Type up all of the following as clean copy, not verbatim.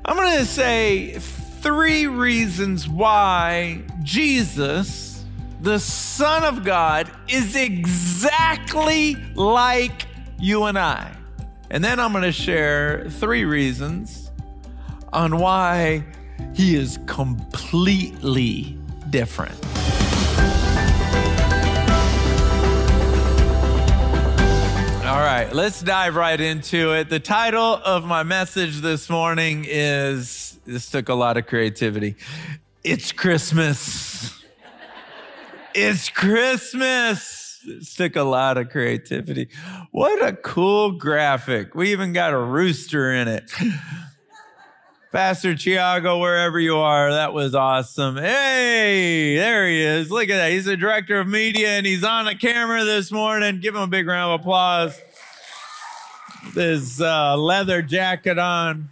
I'm going to say 3 reasons why Jesus, the Son of God, is exactly like you and I. And then I'm going to share 3 reasons on why he is completely different. All right, let's dive right into it. The title of my message this morning is, this took a lot of creativity. It's Christmas. It's Christmas. This took a lot of creativity. What a cool graphic. We even got a rooster in it. Pastor Tiago, wherever you are, that was awesome. Hey, there he is. Look at that. He's the director of media, and he's on the camera this morning. Give him a big round of applause. His leather jacket on.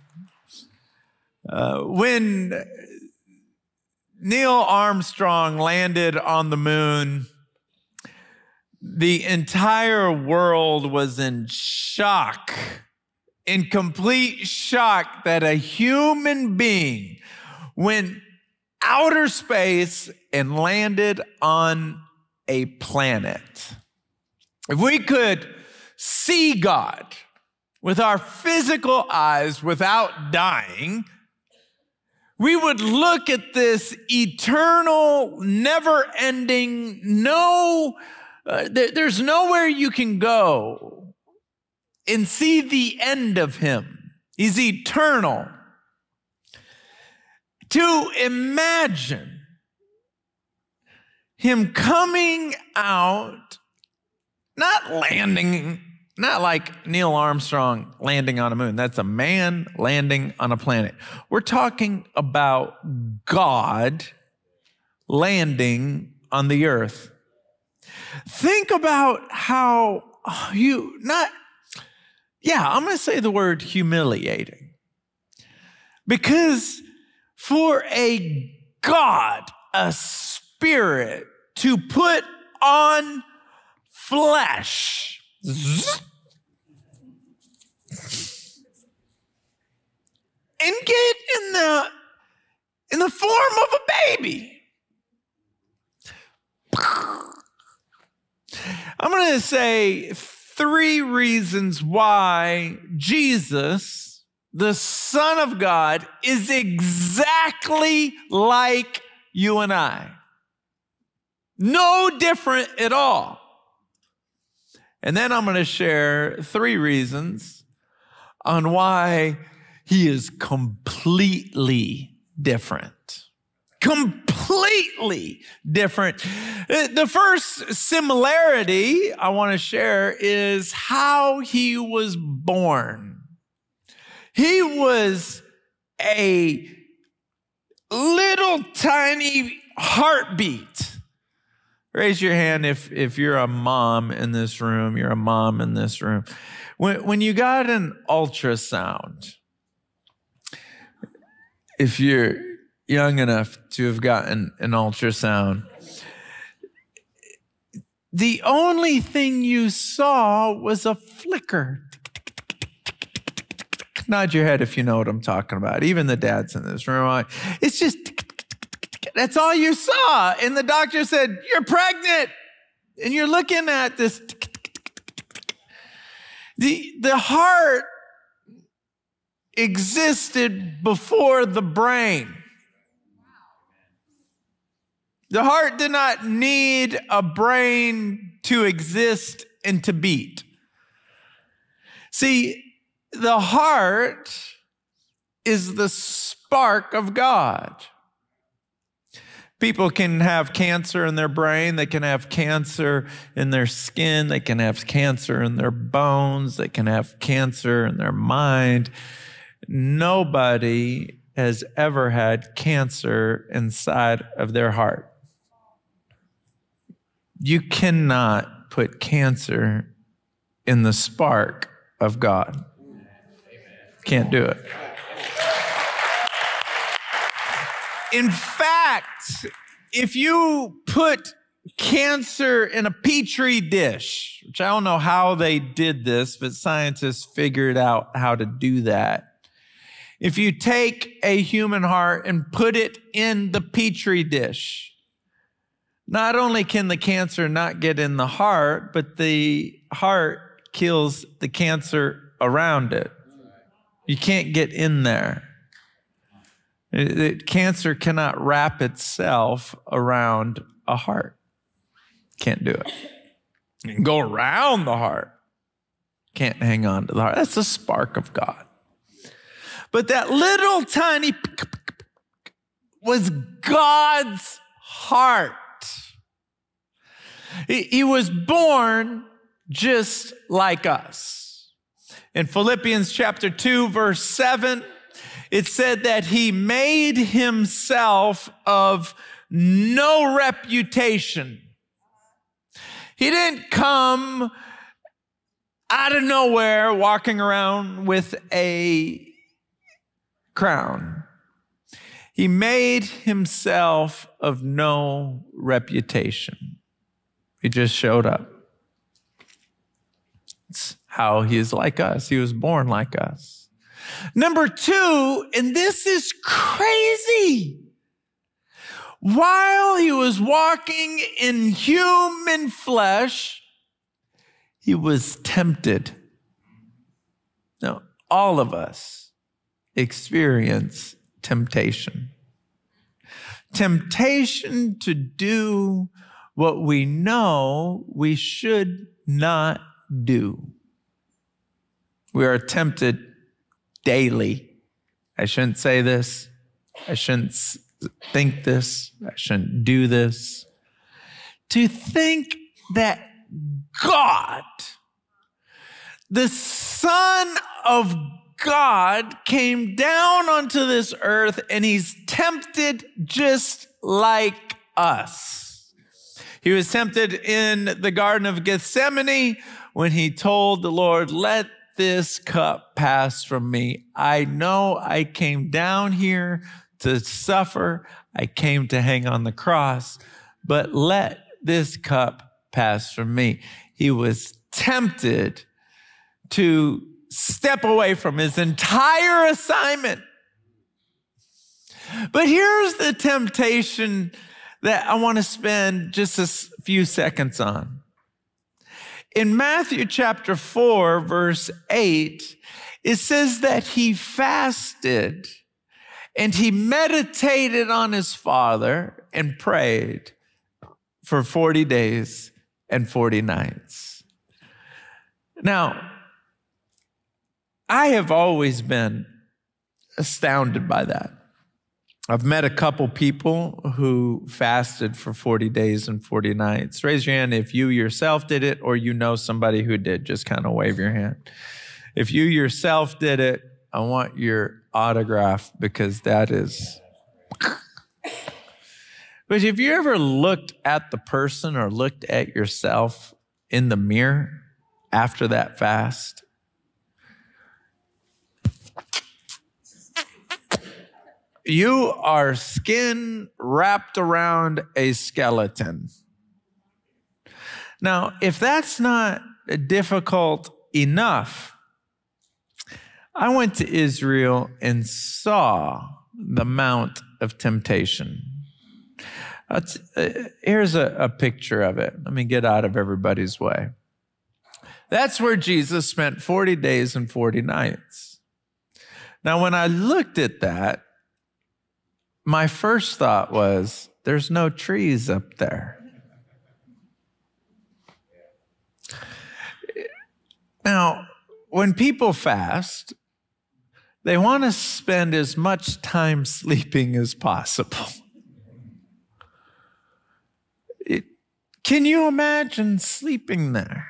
When Neil Armstrong landed on the moon, the entire world was in shock. In complete shock that a human being went outer space and landed on a planet. If we could see God with our physical eyes without dying, we would look at this eternal, never-ending, there's nowhere you can go and see the end of him. He's eternal. To imagine him coming out, not landing, not like Neil Armstrong landing on a moon. That's a man landing on a planet. We're talking about God landing on the earth. Think about how I'm going to say the word humiliating. Because for a God, a spirit, to put on flesh, and get in the form of a baby. I'm going to say 3 reasons why Jesus, the Son of God, is exactly like you and I. No different at all. And then I'm going to share 3 reasons on why he is completely different. Completely different. The first similarity I want to share is how he was born. He was a little tiny heartbeat. Raise your hand if you're a mom in this room. You're a mom in this room. When you got an ultrasound, if you're young enough to have gotten an ultrasound, the only thing you saw was a flicker. Nod your head if you know what I'm talking about. Even the dads in this room. It's just, that's all you saw. And the doctor said, "You're pregnant." And you're looking at this. The heart existed before the brain. The heart did not need a brain to exist and to beat. See, the heart is the spark of God. People can have cancer in their brain. They can have cancer in their skin. They can have cancer in their bones. They can have cancer in their mind. Nobody has ever had cancer inside of their heart. You cannot put cancer in the spark of God. Can't do it. In fact, if you put cancer in a petri dish, which I don't know how they did this, but scientists figured out how to do that. If you take a human heart and put it in the petri dish, not only can the cancer not get in the heart, but the heart kills the cancer around it. You can't get in there. Cancer cannot wrap itself around a heart. Can't do it. You can go around the heart. Can't hang on to the heart. That's the spark of God. But that little tiny was God's heart. He was born just like us. In Philippians chapter 2, verse 7, it said that he made himself of no reputation. He didn't come out of nowhere walking around with a crown. He made himself of no reputation. He just showed up. It's how he is like us. He was born like us. Number two, and this is crazy. While he was walking in human flesh, he was tempted. Now, all of us experience temptation. Temptation to do what we know we should not do. We are tempted daily. I shouldn't say this. I shouldn't think this. I shouldn't do this. To think that God, the Son of God, came down onto this earth and he's tempted just like us. He was tempted in the Garden of Gethsemane when he told the Lord, "Let this cup pass from me. I know I came down here to suffer. I came to hang on the cross, but let this cup pass from me." He was tempted to step away from his entire assignment. But here's the temptation that I want to spend just a few seconds on. In Matthew chapter 4, verse 8, it says that he fasted and he meditated on his Father and prayed for 40 days and 40 nights. Now, I have always been astounded by that. I've met a couple people who fasted for 40 days and 40 nights. Raise your hand if you yourself did it or you know somebody who did. Just kind of wave your hand. If you yourself did it, I want your autograph because that is... But have you ever looked at the person or looked at yourself in the mirror after that fast? You are skin wrapped around a skeleton. Now, if that's not difficult enough, I went to Israel and saw the Mount of Temptation. Here's a picture of it. Let me get out of everybody's way. That's where Jesus spent 40 days and 40 nights. Now, when I looked at that, my first thought was, there's no trees up there. Now, when people fast, they want to spend as much time sleeping as possible. Can you imagine sleeping there?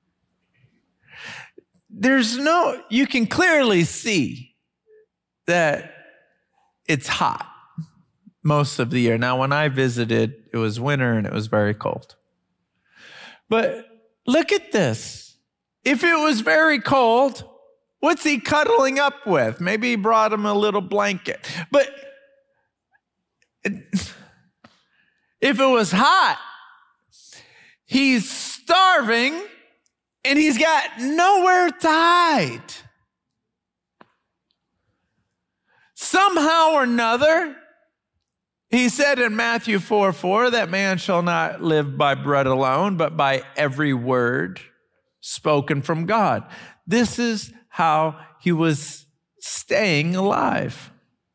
You can clearly see that it's hot most of the year. Now, when I visited, it was winter and it was very cold. But look at this. If it was very cold, what's he cuddling up with? Maybe he brought him a little blanket. But if it was hot, he's starving and he's got nowhere to hide. Somehow or another, he said in Matthew 4:4 that man shall not live by bread alone, but by every word spoken from God. This is how he was staying alive.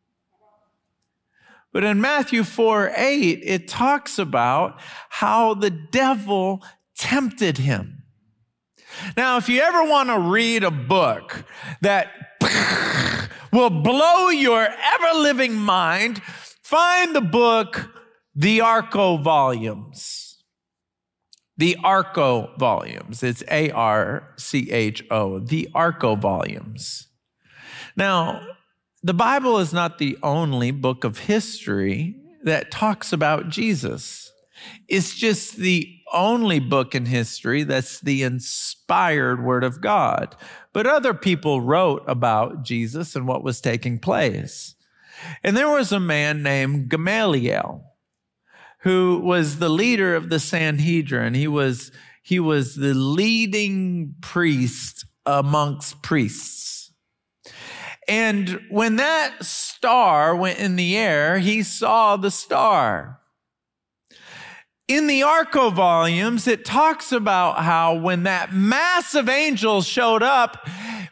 But in Matthew 4:8, it talks about how the devil tempted him. Now, if you ever want to read a book that will blow your ever-living mind, find the book, The Arco Volumes. The Arco Volumes. It's A-R-C-H-O, The Arco Volumes. Now, the Bible is not the only book of history that talks about Jesus. It's just the only book in history that's the inspired word of God. But other people wrote about Jesus and what was taking place. And there was a man named Gamaliel who was the leader of the Sanhedrin. He was the leading priest amongst priests. And when that star went in the air, he saw the star. In the Arco volumes, it talks about how when that mass of angels showed up,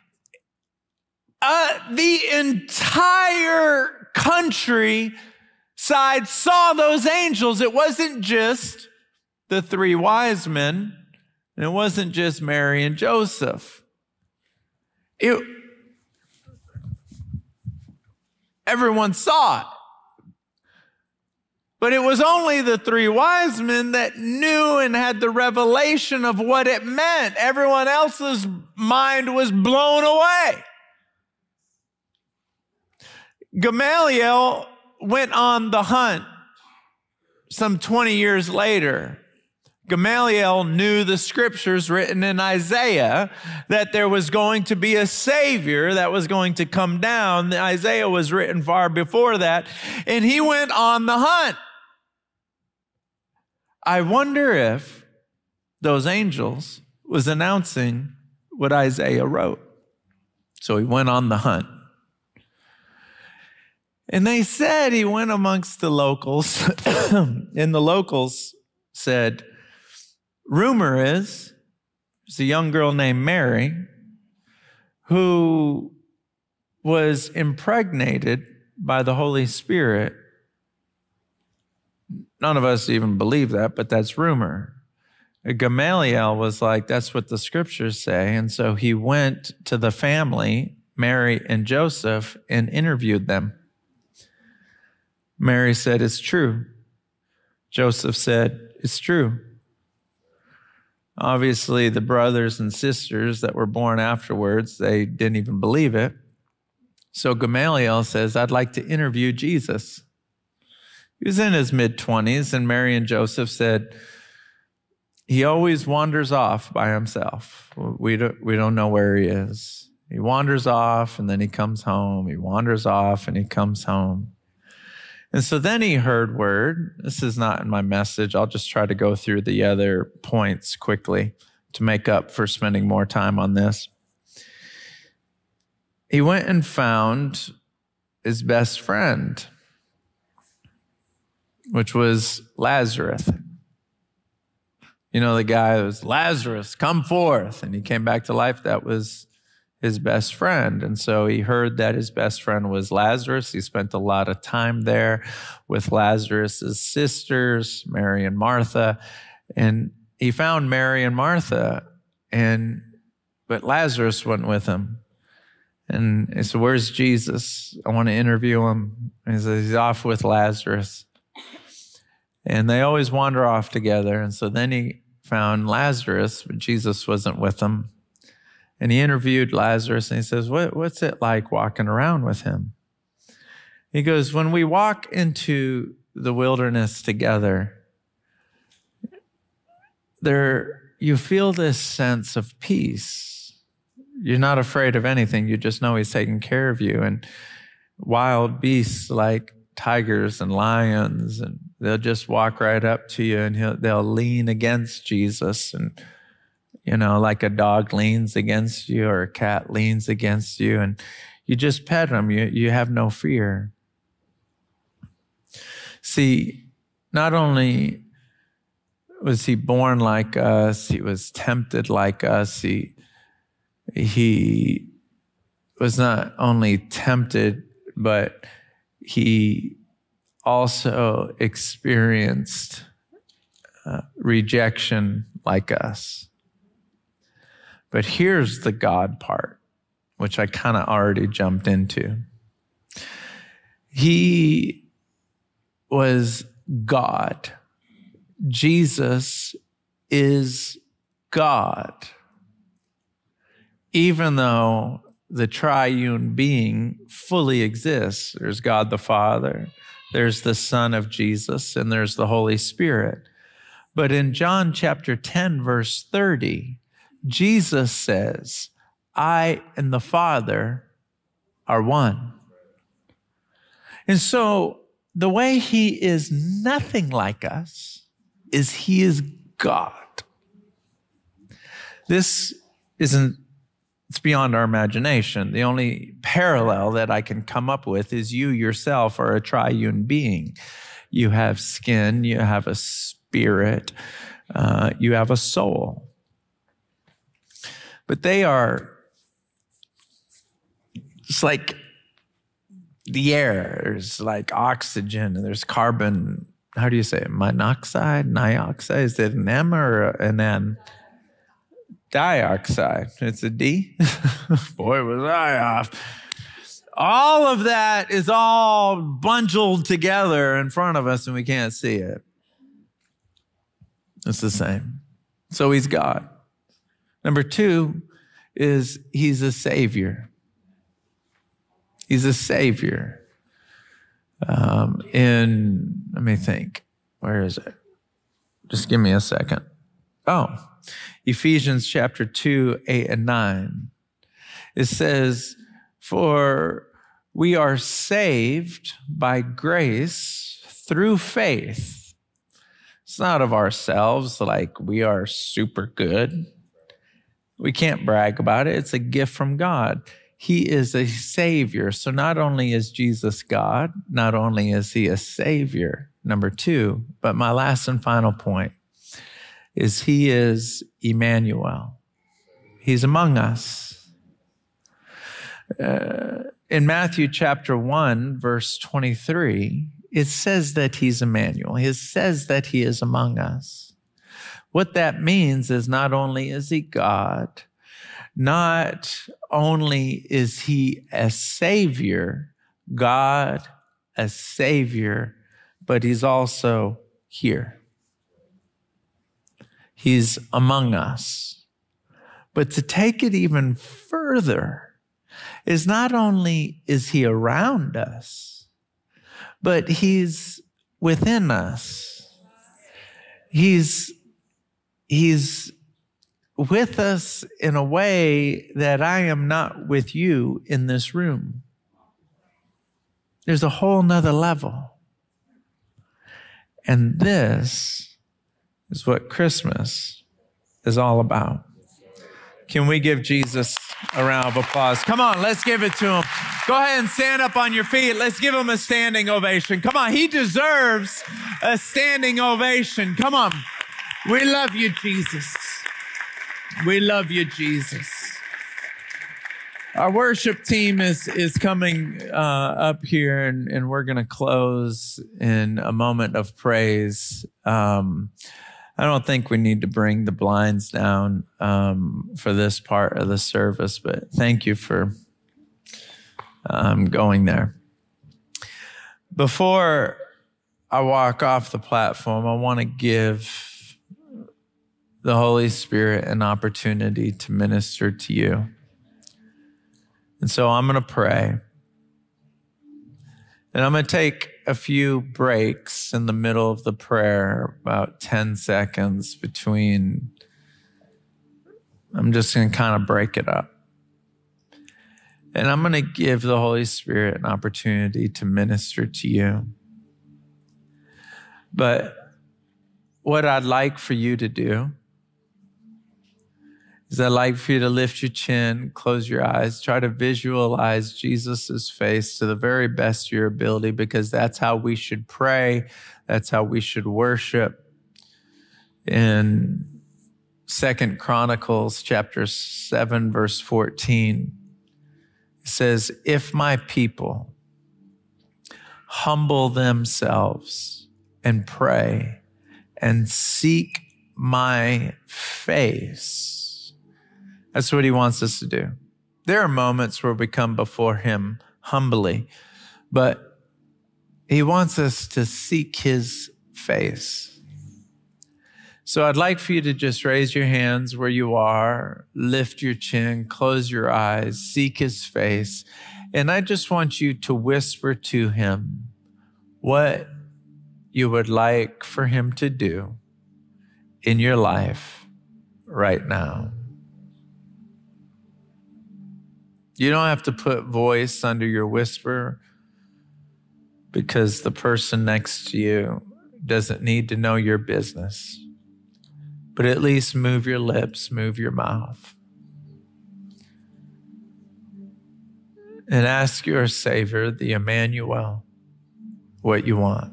the entire countryside saw those angels. It wasn't just the three wise men, and it wasn't just Mary and Joseph. Everyone saw it. But it was only the three wise men that knew and had the revelation of what it meant. Everyone else's mind was blown away. Gamaliel went on the hunt some 20 years later. Gamaliel knew the scriptures written in Isaiah that there was going to be a Savior that was going to come down. Isaiah was written far before that, and he went on the hunt. I wonder if those angels was announcing what Isaiah wrote. So he went on the hunt. And they said he went amongst the locals, and the locals said, rumor is there's a young girl named Mary who was impregnated by the Holy Spirit. None of us even believe that, but that's rumor. Gamaliel was like, that's what the scriptures say. And so he went to the family, Mary and Joseph, and interviewed them. Mary said, it's true. Joseph said, it's true. Obviously, the brothers and sisters that were born afterwards, they didn't even believe it. So Gamaliel says, I'd like to interview Jesus. He was in his mid-20s, and Mary and Joseph said, he always wanders off by himself. We don't know where he is. He wanders off, and then he comes home. He wanders off, and he comes home. And so then he heard word. This is not in my message. I'll just try to go through the other points quickly to make up for spending more time on this. He went and found his best friend, which was Lazarus. You know, the guy that was, Lazarus, come forth. And he came back to life. That was his best friend. And so he heard that his best friend was Lazarus. He spent a lot of time there with Lazarus's sisters, Mary and Martha. And he found Mary and Martha, but Lazarus went with him. And he said, where's Jesus? I want to interview him. And he said, he's off with Lazarus. And they always wander off together. And so then he found Lazarus, but Jesus wasn't with him. And he interviewed Lazarus, and he says, what's it like walking around with him? He goes, when we walk into the wilderness together, you feel this sense of peace. You're not afraid of anything. You just know he's taking care of you. And wild beasts like tigers and lions, and they'll just walk right up to you, and they'll lean against Jesus, and like a dog leans against you or a cat leans against you, and You just pet him. You have no fear. See, not only was he born like us, he was tempted like us. He was not only tempted, but he also experienced rejection like us. But here's the God part, which I kind of already jumped into. He was God. Jesus is God. Even though the triune being fully exists, there's God the Father, there's the Son of Jesus, and there's the Holy Spirit. But in John chapter 10, verse 30, Jesus says, I and the Father are one. And so the way he is nothing like us is he is God. This isn't, it's beyond our imagination. The only parallel that I can come up with is you yourself are a triune being. You have skin, you have a spirit, you have a soul. But they are, it's like the air. There's like oxygen and there's carbon. How do you say it? Monoxide? Nioxide? Is it an M or an N? Dioxide. It's a D. Boy, was I off. All of that is all bundled together in front of us and we can't see it. It's the same. So he's God. Number two is he's a savior. He's a savior. Let me think. Where is it? Just give me a second. Oh, Ephesians chapter 2, 8 and 9. It says, for we are saved by grace through faith. It's not of ourselves, like we are super good. We can't brag about it. It's a gift from God. He is a savior. So not only is Jesus God, not only is he a savior, number two, but my last and final point is he is Emmanuel. He's among us. In Matthew chapter 1, verse 23, it says that he's Emmanuel. It says that he is among us. What that means is not only is he God, not only is he a savior, God, a savior, but he's also here. He's among us. But to take it even further is not only is he around us, but he's within us. He's with us in a way that I am not with you in this room. There's a whole nother level. And this is what Christmas is all about. Can we give Jesus a round of applause? Come on, let's give it to him. Go ahead and stand up on your feet. Let's give him a standing ovation. Come on, he deserves a standing ovation. Come on. We love you, Jesus. We love you, Jesus. Our worship team is coming up here, and we're going to close in a moment of praise. I don't think we need to bring the blinds down for this part of the service, but thank you for going there. Before I walk off the platform, I want to give the Holy Spirit an opportunity to minister to you. And so I'm going to pray. And I'm going to take a few breaks in the middle of the prayer, about 10 seconds between. I'm just going to kind of break it up. And I'm going to give the Holy Spirit an opportunity to minister to you. But what I'd like for you to do I'd like for you to lift your chin, close your eyes, try to visualize Jesus' face to the very best of your ability, because that's how we should pray. That's how we should worship. In 2 Chronicles chapter 7, verse 14, it says, if my people humble themselves and pray and seek my face. That's what he wants us to do. There are moments where we come before him humbly, but he wants us to seek his face. So I'd like for you to just raise your hands where you are, lift your chin, close your eyes, seek his face. And I just want you to whisper to him what you would like for him to do in your life right now. You don't have to put voice under your whisper, because the person next to you doesn't need to know your business. But at least move your lips, move your mouth. And ask your Savior, the Emmanuel, what you want.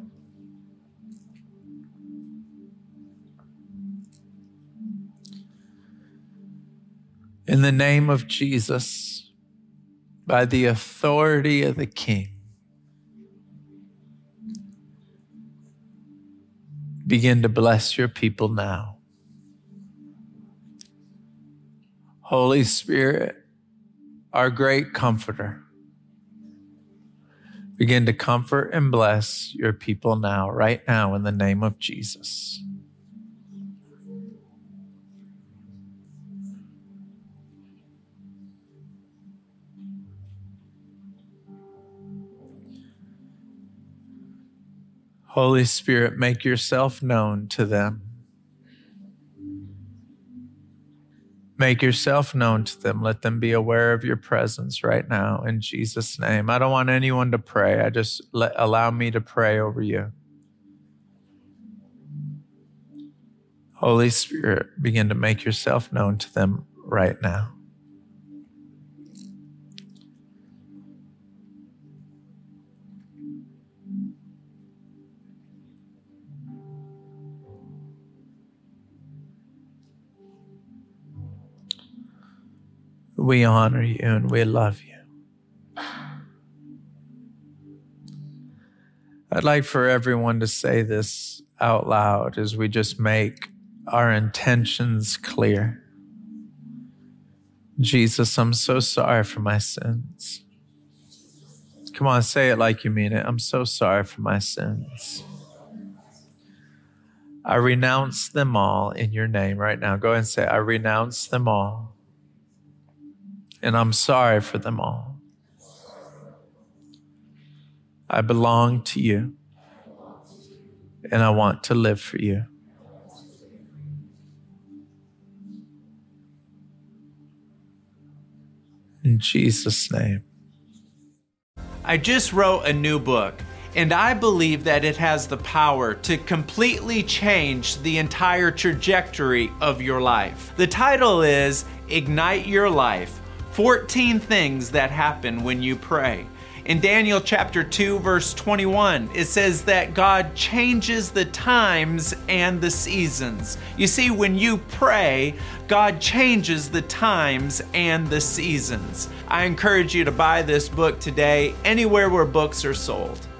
In the name of Jesus, by the authority of the King, begin to bless your people now. Holy Spirit, our great comforter, begin to comfort and bless your people now, right now, in the name of Jesus. Holy Spirit, make yourself known to them. Make yourself known to them. Let them be aware of your presence right now in Jesus' name. I don't want anyone to pray. Allow me to pray over you. Holy Spirit, begin to make yourself known to them right now. We honor you and we love you. I'd like for everyone to say this out loud as we just make our intentions clear. Jesus, I'm so sorry for my sins. Come on, say it like you mean it. I'm so sorry for my sins. I renounce them all in your name right now. Go ahead and say, I renounce them all. And I'm sorry for them all. I belong to you. And I want to live for you. In Jesus' name. I just wrote a new book, and I believe that it has the power to completely change the entire trajectory of your life. The title is Ignite Your Life, 14 Things That Happen When You Pray. In Daniel chapter 2, verse 21, it says that God changes the times and the seasons. You see, when you pray, God changes the times and the seasons. I encourage you to buy this book today, anywhere where books are sold.